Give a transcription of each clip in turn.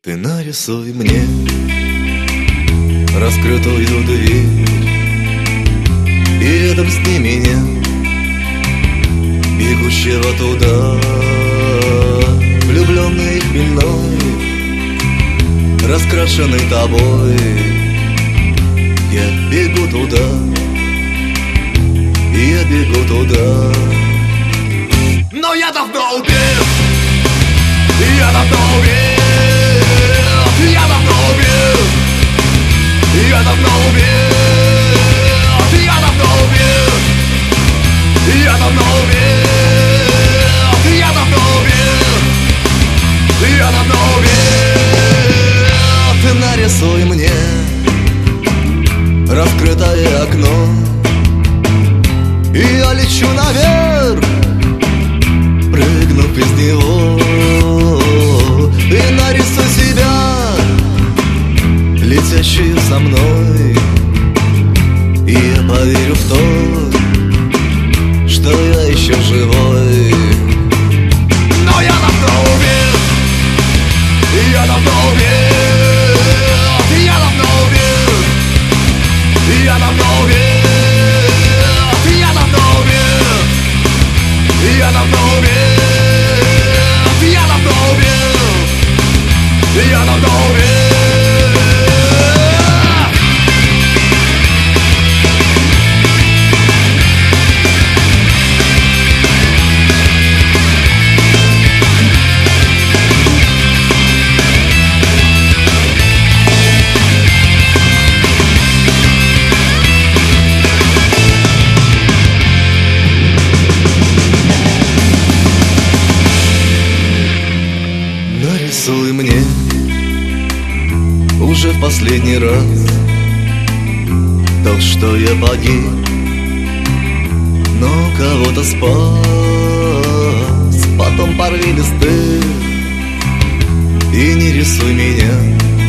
Ты нарисуй мне раскрытую дверь, и рядом с ней меня, бегущего туда, влюбленный хмельной, раскрашенный тобой. Я бегу туда, я бегу туда. Но я давно убил, я давно убил, я давно убил, я давно убил, я давно убил, я давно убил, я давно убил, я давно убил. Ты нарисуй мне раскрытое окно, и я лечу наверх, прыгнув из него, и нарисуй себя, летящую со мной. И я поверю в то, что я еще живой. Но я давно убил, я давно убил, я давно убил, я давно убил, я давно убил, я давно убил, я давно убил, я давно убил. Нарисуй мне уже в последний раз то, что я погиб, но кого-то спас. Потом порви листы и не рисуй меня,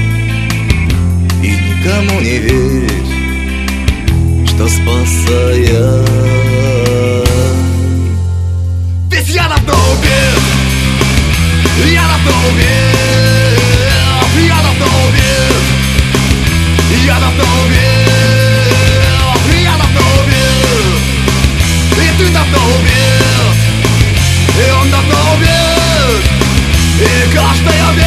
и никому не верь, что спасся я. Ведь я давно убил, я давно убил, я давно убил, я давно убил, я давно убил, и ты давно убил, и он давно убил, и каждая вещь.